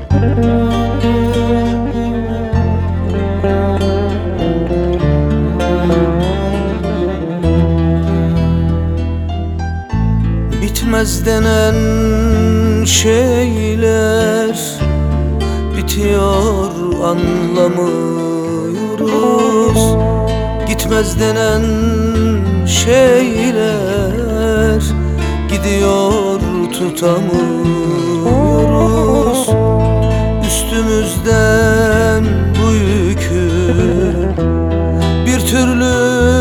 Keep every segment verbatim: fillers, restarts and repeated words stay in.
Bitmez denen şeyler bitiyor, anlamıyoruz. Gitmez denen şeyler gidiyor, tutamıyoruz. Üstümüzden bu yükü bir türlü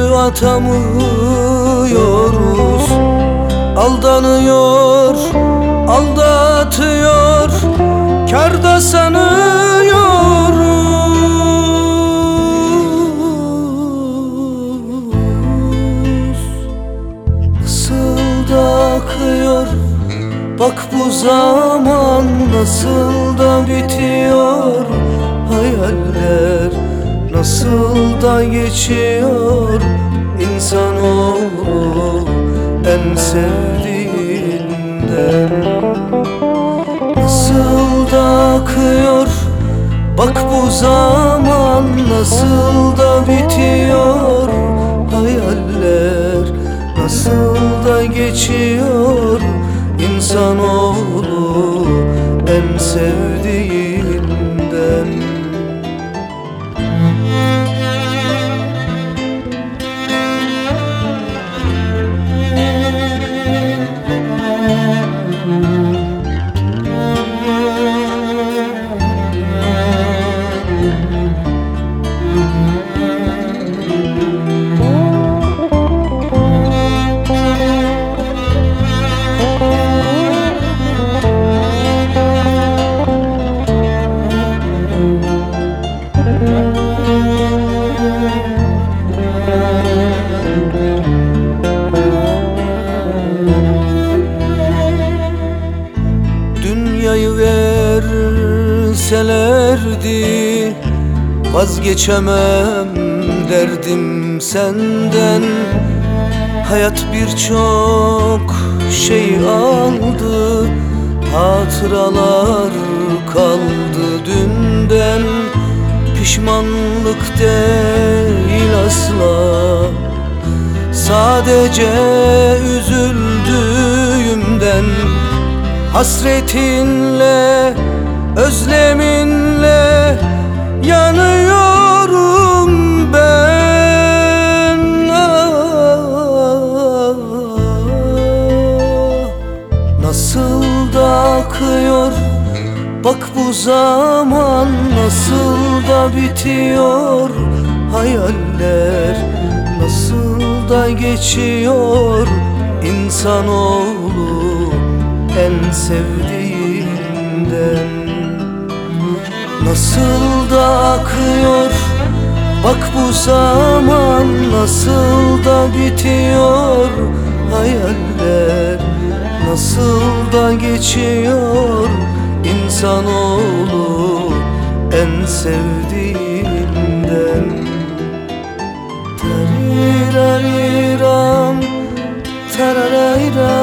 atamıyoruz. Aldanıyor, aldatıyor, kârda sanıyoruz. Nasıl da akıyor, bak bu zaman nasıl da bitiyor. Hayaller nasıl da geçiyor. İnsanoğlu en sevdiğinden. Nasıl da akıyor, bak bu zaman nasıl da bitiyor. Hayaller nasıl da geçiyor. İnsanoğlu en sevdiğinden. Dünyayı verselerdi vazgeçemem derdim senden. Hayat birçok şey aldı, hatıralar kaldı dünden. Pişmanlık değil asla, sadece üzüldüğümden. Hasretinle, özleminle yanıyorum ben. Ah, nasıl da akıyor, bak bu zaman nasıl da bitiyor. Hayaller nasıl da geçiyor. İnsanoğlu en sevdiğinden. Nasıl da akıyor, bak bu zaman nasıl da bitiyor. Hayaller nasıl da geçiyor. İnsanoğlu en sevdiğinden. Tariraram, tararayram.